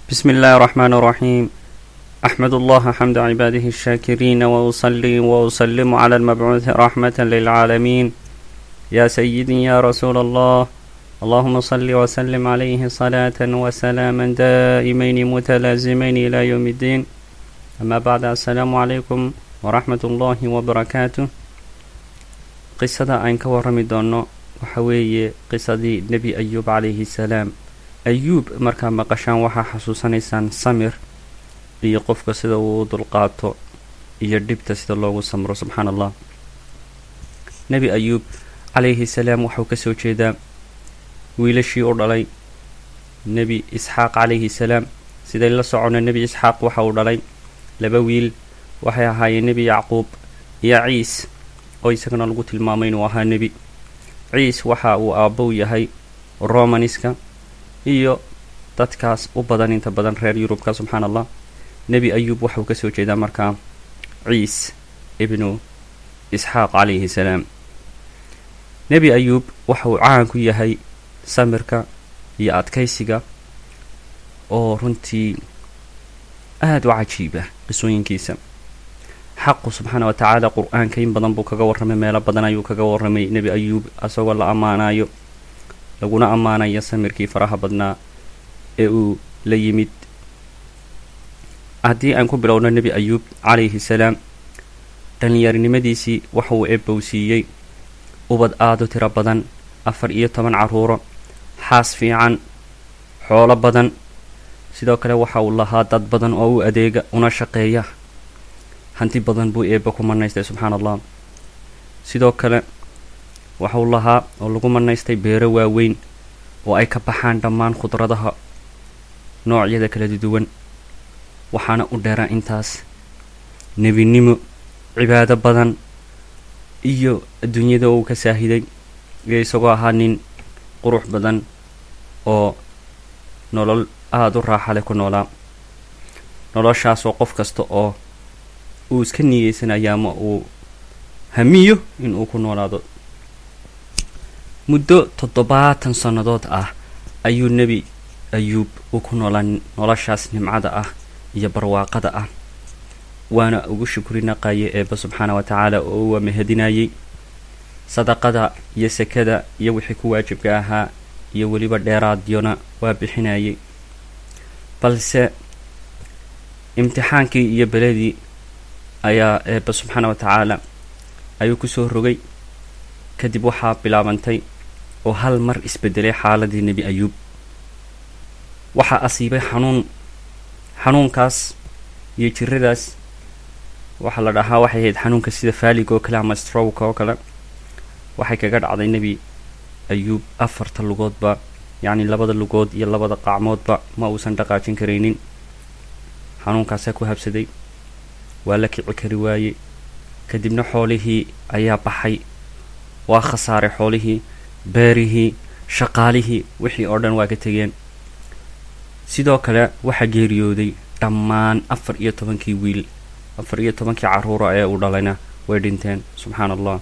بسم الله الرحمن الرحيم. أحمد الله حمد عباده الشاكرين وأصلي وأسلم على المبعوث رحمة للعالمين يا سيدي يا رسول الله، اللهم صل وسلم عليه صلاة وسلاما دائمين متلازمين إلى يوم الدين. أما بعد، السلام عليكم ورحمة الله وبركاته. قصة أين كورمي دونو وحوي قصة نبي أيوب عليه السلام. أيوب markaa maqashaan waxaa xasuusanaysaan samir iyo qofka sida uu dulqaato iyo dhibta sida loogu samro. subxaan allah. nebi ayuub calayhi salaam wuxuu kasoo jeedaa wiilashii u dhalay nebi isxaaq calayhi salaam. siday la socono nebi isxaaq waxa uu dhalay laba wiil, waxay ahaayeen nebi yacquub iyo ciis, oo isagana lagu tilmaamay inuu ahaa nebi. ciis waxa uu aabbow yahay romaniska iyo dadkaas u badan inta badan reer yurubka. subxaan allah. nebi ayuub waxuu kasoo jeedaa markaa ciis ibnu isxaaq calayhi salaam. nebi ayuub waxuu caan ku yahay samirka iyo adkaysiga oo runtii aada u cajiiba qisooyinkiisa. xaqu subxaana wa tacaala qur-aanka in badan buu kaga warramay, meelo badan ayuu kaga warramay nebi ayuub asagoo la ammaanayo, laguna ammaanaya samirkii faraha badnaa ee uu la yimid. haddii aan ku bilowno nebi ayuub calayhi salaam, dhallinyarinimadiisii waxa uu eebowsiiyey ubad aada u tiro badan, 14 carruuro, xaas fiican, xoolo badan. sidoo kale waxa uu lahaa dad badan oo u adeega una shaqeeya. hanti badan buu eebba ku manaystay. subxaan allah. sidoo kale waxa uu lahaa oo lagu manaystay beero waaweyn oo ay ka baxaan dhammaan khudradaha noocyada kala duwan. waxaana u dheeraa intaas nebinimo, cibaado badan, iyo adduunyada uu ka saahiday, iyo isagoo ahaa nin qurux badan oo nolol aada u raaxa leh ku noolaa. noloshaasoo qof kasta oo uu iska niyeysanayo ama uu hamiyo inuu ku noolaado. muddo 70 sannadood ah ayuu nebi ayuub uu ku noolaa noloshaas nimcada ah iyo barwaaqada ah, waana ugu shukri naqaye eebba subxaana wa tacaala oo uu mahadinayay. sadaqada iyo sekada iyo wixii ku waajibka ahaa iyo weliba dheeraadyona waa bixinayay. balse imtixaankii iyo beledii ayaa eebba subxaana wa tacaala ayuu kusoo rogay. kadib waxaa bilaabantay oo hal mar isbedelay xaaladii nebi ayuub. waxaa asiibay xanuunkaas iyo jiradaas waxaa la dhahaa waxay ahayd xanuunka sida faaliga oo kale ama strowka oo kale. waxay kaga dhacday nebi ayuub 4 lugoodba, yacni 2 lugood iyo 2 qacmoodba ma uusan dhaqaajin karaynin. xanuunkaasaa ku habsaday, waa la kici kari waaye. kadibna xoolihii ayaa baxay, waa khasaaray xoolihii, beerihii, shaqaalihii, wixii oo dhan waa ka tegeen. sidoo kale waxaa geeriyooday dhammaan 14 wiil, 14 carruura ee uu dhalayna way dhinteen. subxaan allah.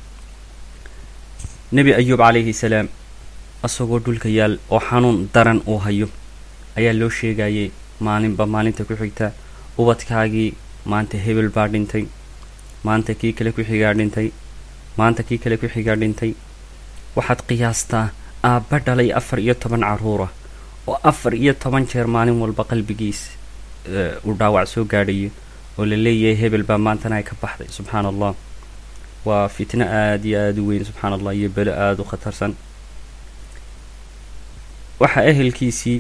nebi ayuub calayhi salaam asagoo dhulka yaal oo xanuun daran uu hayo ayaa loo sheegayay maalinba maalinta ku xigta, ubadkaagii maanta hebel baa dhintay, maanta kii kale ku xigaa dhintay, maanta kii kale ku xigaa dhintay. waxaad qiyaastaa aabba dhalay 14 carruura oo 14 jeer maalin walba qalbigiis uu dhaawac soo gaadhayo oo la leeyahay hebel baa maantana ay ka baxday. subxaan allah. waa fitno aada iyo aada u weyn. subxaan allah. iyo belo aada u khatarsan. waxaa ehelkiisii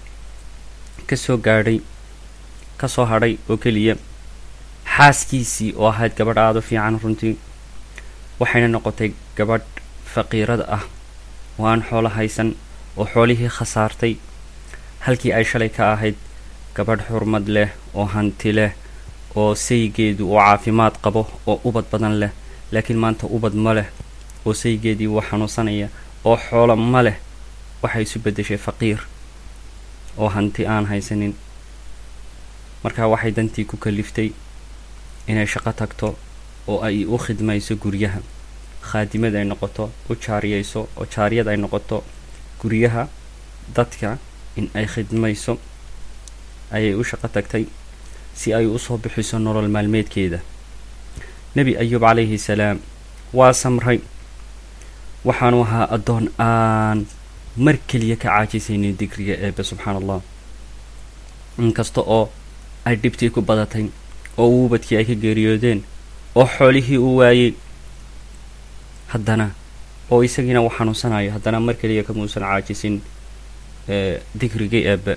kasoo hadhay oo keliya xaaskiisii oo ahayd gabadh aada u fiican runtii. waxayna noqotay gabadh faqiirada ah oo aan xoolo haysan, oo xoolihii khasaartay, halkii ay shalay ka ahayd gabadh xurmad leh oo hanti leh oo saygeedu uu caafimaad qabo oo ubad badan leh. laakiin maanta ubad ma leh, oo saygeedii wuu xanuunsanaya, oo xoolo ma leh. waxay isu beddeshay faqiir oo hanti aan haysanin. markaa waxay dantii ku kaliftay inay shaqo tagto oo ay u khidmayso guryaha, khaadimad ay noqoto, u jaariyayso oo jaariyad ay noqoto guryaha dadka in ay khidmayso ayay u shaqo tagtay si ay u soo bixiso nolol maalmeedkeeda. nebi ayuub calayhi salaam waa samray, waxaanu ahaa addoon aan mar keliya ka caajisaynin dikriga eebbe subxaana allah. inkasta oo ay dhibtii ku badatay oo uubadkii ay ka geeriyoodeen oo xoolihii uu waayey, haddana oo isagiina uu xanuunsanayo, haddana mar keliya kamuusan caajisin dikrigii eebbe.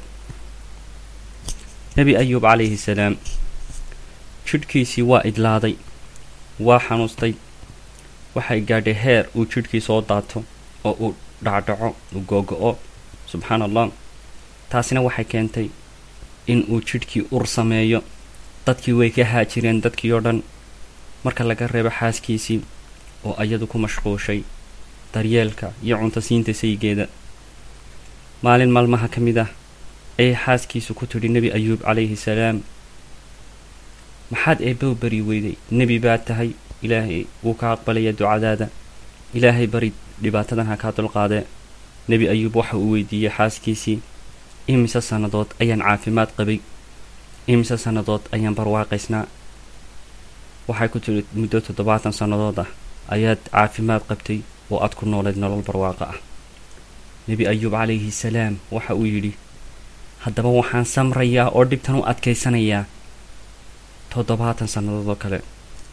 nebi ayuub calayhi salaam jidhkiisii waa idlaaday, waa xanuustay, waxay gaadhay heer uu jidhkii soo daato oo uu dhacdhaco, uu googo-o subxaana allah. taasina waxay keentay in uu jidhkii ur sameeyo. dadkii way ka haajireen, dadkii oo dhan, marka laga reebo xaaskiisii oo iyadu ku mashquushay daryeelka iyo cunto siinta saygeeda. maalin maalmaha ka mid ah ayay xaaskiisu ku tidhi nebi ayuub calayhi salaam, maxaad eebbe u bari weyday? nebi baad tahay, ilaahay wuu ka aqbalaya ducadaada, ilaahay bari, dhibaatadan ha kaa dulqaadee. nebi ayuub waxa uu weydiiyey xaaskiisii, imise sannadood ayaan caafimaad qabay, imise sannadood ayaan barwaaqaysnaa? waxay ku tidhi muddo 70 sannadood ah ayaad caafimaad qabtay oo aad ku noolayd nolol barwaaqa ah. nebi ayuub calayhi salaam waxa uu yidhi, haddaba waxaan samrayaa oo dhibtan u adkaysanayaa 70 sannadood oo kale.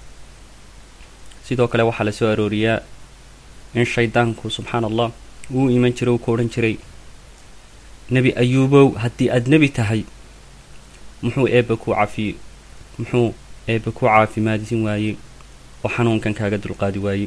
sidoo kale waxaa la soo arooriyaa in shaydaanku subxaana allah uu iman jiray, uu ku odhan jiray, nebi ayuubow, haddii aad nebi tahay muxuu eebbe ku caafimaadsin waayey oo xanuunkan kaaga dulqaadi waayey?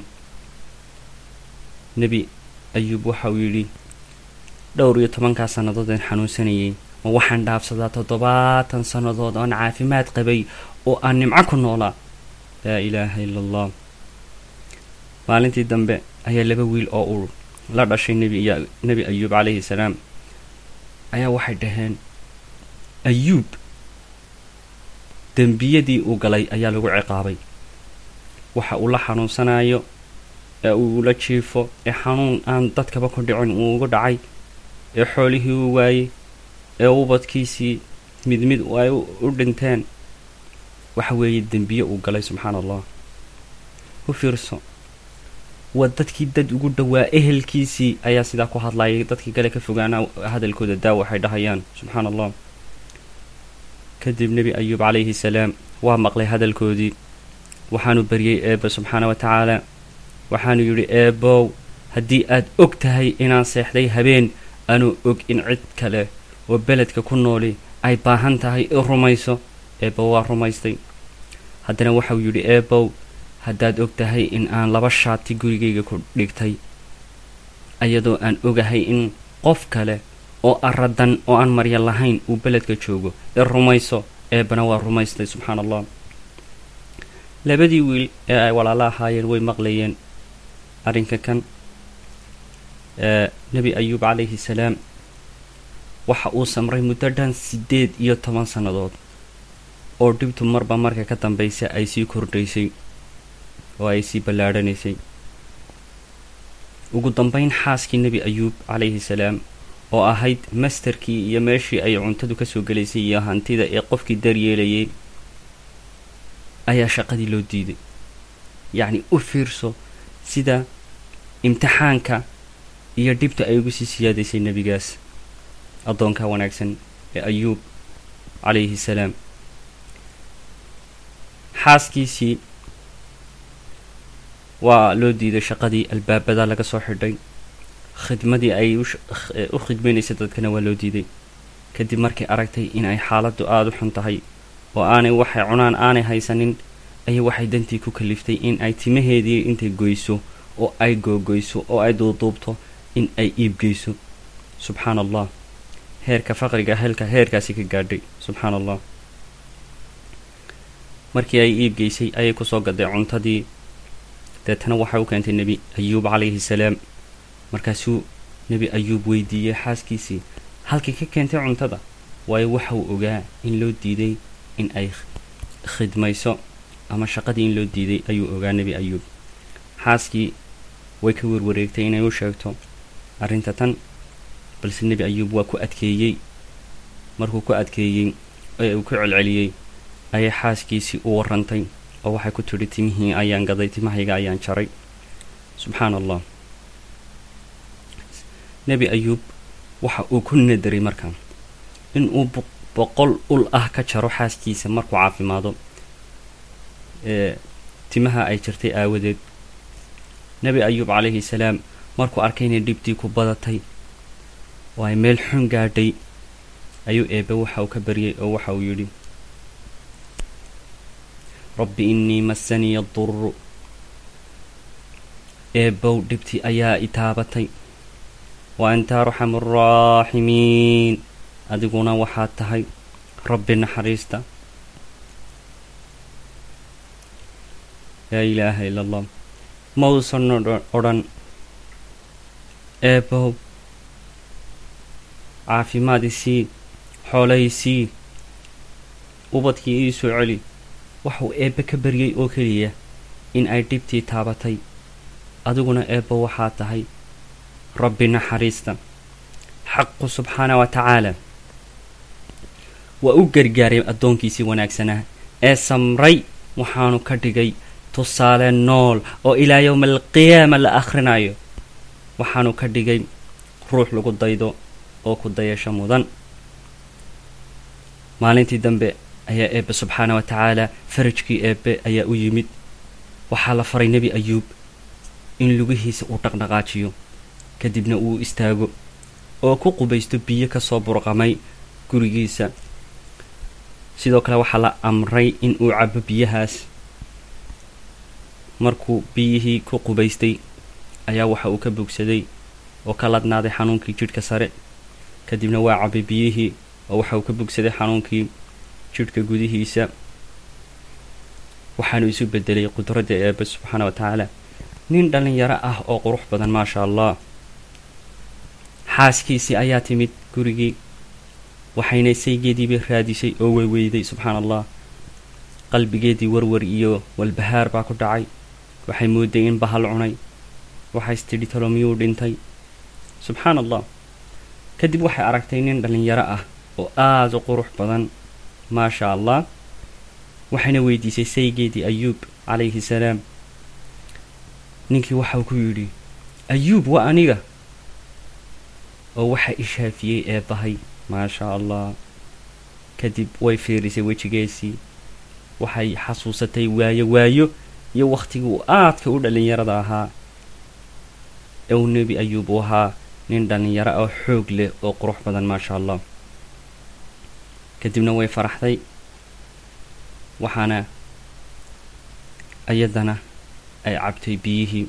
nebi ayuub waxa uu yidhi, 12 sannadoodaan xanuunsanayay, ma waxaan dhaafsadaa 70 sannadood oon caafimaad qabay oo aan nimco ku noolaa? laa ilaaha ila allah. maalintii dambe ayaa 2 wiil oo uu la dhashay nebi ayuub calayhi salaam ayaa waxay dhaheen, ayuub dembiyadii uu galay ayaa lagu ciqaabay. waxa uu la xanuunsanayo ee uu la jiifo, ee xanuun aan dadkaba ku dhicin uu ugu dhacay, ee xoolihii uu waayey, ee ubadkiisii mid mid ay u dhinteen, waxa weeye dembiye uu galay subxaana allah. u fiirso, waa dadkii dad ugu dhowaa ehelkiisii ayaa sidaa ku hadlayay, dadkii kale ka fogaana hadalkooda daa waxay dhahayaan subxaana allah. kadib nebi ayuub calayhi salaam waa maqlay hadalkoodii, waxaanu baryey eebbe subxaana wa tacaala, waxaanu yidhi, eebbow, haddii aad og tahay inaan seexday habeen anuu og in cid kale oo beledka ku nooli ay baahan tahay i rumayso. eebbow waa rumaystay. haddana waxau yidhi, eebbow, haddaad og tahay in aan 2 shaati gurigayga ku dhigtay ayadoo aan ogahay in qof kale oo aradan oo aan marya lahayn uu beledka joogo, i rumayso. eebbana waa rumaystay subxaana allah. 2 wiil ee ay walaala ahaayeen way maqlayeen arrinka kan. nebi ayuub calayhi salaam waxa uu samray muddo dhan 18 sannadood oo dhibtu marba marka ka dambaysa ay sii kordhaysay oo ay sii ballaadhanaysay. ugu dambayn xaaskii nebi ayuub calayhi salaam oo ahayd masterkii iyo meeshii ay cuntadu ka soo gelaysay iyo hantida ee qofkii daryeelayay ayaa shaqadii loo diiday. yacni u fiirso sida imtixaanka iyo dhibta ay ugu sii siyaadaysay nebigaas addoonka wanaagsan ee ayuub calayhi salaam. xaaskiisii waa loo diiday shaqadii, albaabada laga soo xidhay, khidmadii ay u khidmaynaysay dadkana waa loo diiday. kadib markay aragtay in ay xaaladdu aada u xun tahay oo aanay waxay cunaan aanay haysanin, ayay waxay dantii ku kaliftay in ay timaheedii intay goyso oo ay googoyso oo ay duuduubto in ay iibgeyso. subxaana allah. heerka faqriga heerkaasi ka gaadhay subxaana allah. markii ay iibgeysay ayay kusoo gaday cuntadii, deetana waxay u keentay nebi ayuub calayhi salaam. markaasuu nebi ayuub weydiiyey xaaskiisii, halkay ka keentay cuntada? waayo waxauu ogaa in loo diiday in ay khidmayso ama shaqadii in loo diiday ayuu ogaa nebi ayuub. xaaskii way ka warwareegtay inay u sheegto arrinta tan, balse nebi ayuub waa ku adkeeyey. markuu ku adkeeyey uu ku celceliyey ayay xaaskiisii u warrantay oo waxay ku tidhi timihii ayaan gaday, timahayga ayaan jaray. subxaana allah. nebi ayuub waxa uu ku nadaray markaa inuu 100 ul ah ka jaro xaaskiisa markuu caafimaado timaha ay jirtay aawadeed. nebi ayuub calayhi salaam markuu arkay inay dhibtii ku badatay oo ay meel xun gaadhay ayuu eebbe waxa uu ka baryay oo waxa uu yidhi: rabbi innii massaniya durru, eebbow dhibtii ayaa i taabatay, wa anta arxamu arraaximiin, adiguna waxaad tahay rabbi naxariista. laa ilaaha ila allah. ma uusan odhan eebbow caafimaad isii, xoolo isii, ubadkii ii soo celi. waxuu eebbe ka baryay oo keliya in ay dhibtii taabatay, adiguna eebbo waxaa tahay rabbi naxariista. xaqu subxaana wa tacaala waa u gargaaray addoonkiisii wanaagsanaa ee samray, waxaanu ka dhigay tusaale nool oo ilaa yowma alqiyaama la akhrinayo. waxaanu ka dhigay ruux lagu daydo oo ku dayasho mudan. maalintii dambe ayaa eebbe subxaana wa tacaala farajkii eebbe ayaa u yimid. waxaa la faray nebi ayuub in lugihiisa uu dhaqdhaqaajiyo, kadibna uu istaago oo ku qubaysto biyo ka soo burqamay gurigiisa. sidoo kale waxaa la amray in uu cabo biyahaas. markuu biyihii ku qubaystay ayaa waxa uu ka bogsaday oo ka ladnaaday xanuunkii jidhka sare. kadibna waa cabay biyihii oo waxa uu ka bogsaday xanuunkii jidhka gudihiisa. waxaanu isu bedelay qudradda eebbe subxaana wa tacaala nin dhallinyaro ah oo qurux badan maasha allah. xaaskiisii ayaa timid gurigii, waxayna saygeediibay raadisay oo weyweyday. subxaana allah. qalbigeedii warwar iyo walbahaar baa ku dhacay. waxay mooday in bahal cunay. waxay istidhi talo miyuu dhintay. subxaana allah. kadib waxay aragtay nin dhallinyaro ah oo aada u qurux badan maasha allah. waxayna weydiisay saygeedii ayuub calayhi salaam. ninkii waxau ku yidhi: ayuub waa aniga. oo waxa ishaafiyey eebbahay maasha allah. kadib way fiirisay wejigeesii, waxay xasuusatay waayo iyo wakhtigii uu aadka u dhallinyarada ahaa ee uu nebi ayuub u ahaa nin dhallinyaro oo xoog leh oo qurux badan maasha allah. kadibna way faraxday, waxaana iyadana ay cabtay biyihii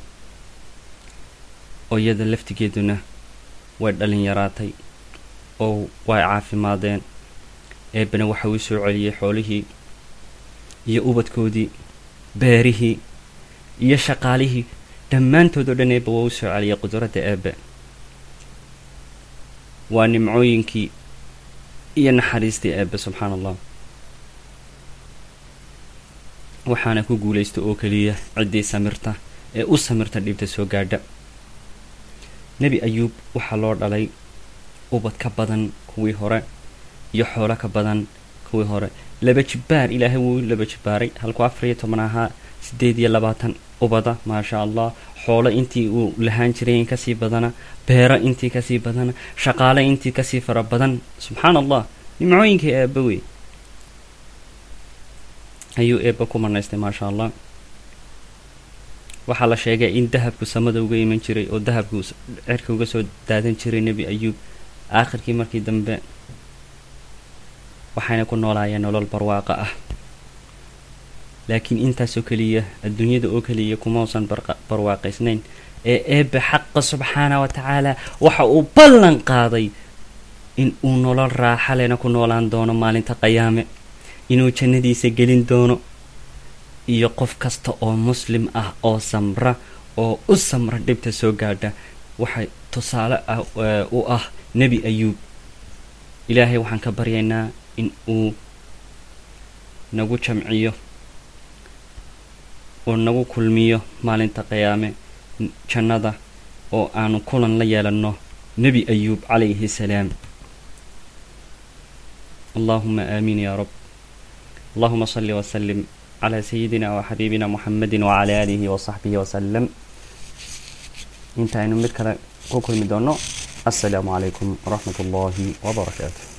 oo iyada laftigeeduna way dhallinyaraatay oo way caafimaadeen. eebbena waxa uu soo celiyey xoolihii iyo ubadkoodii, beerihii iyo shaqaalihii, dhammaantood oo dhan eebbe waa u soo celiyay qudradda eebbe. waa nimcooyinkii iyo naxariistii eebbe subxaana allah. waxaana ku guulaysta oo keliya ciddii samirta ee u samirta dhibta soo gaadha. nebi ayuub waxaa loo dhalay ubad ka badan kuwii hore iyo xoolo ka badan kuwii hore. 2 jibbaar ilaahay wuu 2 jibbaaray. halkuu 14 ahaa 28 ubada maasha allah. xoolo intii uu lahaan jiray in kasii badana, beero intii kasii badana, shaqaale intii kasii fara badan. subxaana allah. nimcooyinkii eebbe wey ayuu eebbe ku manaystay maasha allah. waxaa la sheegay in dahabku samada uga iman jiray oo dahabku cirka uga soo daadan jiray nebi ayuub. aakhirkii markii dambe waxayna ku noolaayeen nolol barwaaqa ah. laakiin intaasoo keliya adduunyada oo keliya kumausan barwaaqaysnayn ee eebbe xaqa subxaana wa tacaala waxa uu ballan qaaday in uu nolol raaxa lena ku noolaan doono maalinta qiyaame, inuu jannadiisa gelin doono. iyo qof kasta oo muslim ah oo samra oo u samra dhibta soo gaadha waxay tusaale u ah nebi ayuub. ilaahay waxaan ka baryaynaa in uu nagu jamciyo oo nagu kulmiyo maalinta qiyaame jannada oo aanu kulan la yeelanno nebi ayuub calayhi salaam. اللهم آمين يا رب. اللهم صل وسلم على سيدنا وحبيبنا محمد وعلى آله وصحبه وسلم. انتهينا من كل مدونة. السلام عليكم ورحمة الله وبركاته.